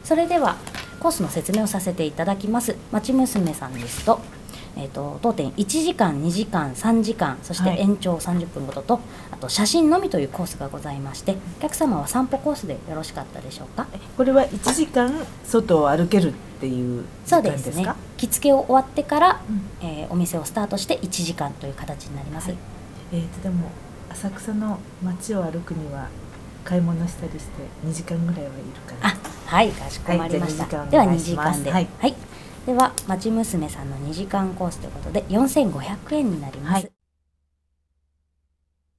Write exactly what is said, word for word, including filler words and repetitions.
それではコースの説明をさせていただきます。まち娘さんですと、えー、と当店いちじかんにじかんさんじかん、そして延長さんじゅっぷんごとと、あと写真のみというコースがございまして、お客様は散歩コースでよろしかったでしょうか。 これはいちじかん外を歩けるっていう時間ですか。 そうですね、着付けを終わってから、うん、えー、お店をスタートしていちじかんという形になります。はい、 えー、とでも浅草の街を歩くには買い物したりしてにじかんぐらいはいるかな。 あ、はい、かしこまりました。はい、ではにじかんで、はい、はい、ではまち娘さんのにじかんコースということでよんせんごひゃくえんになります。はい。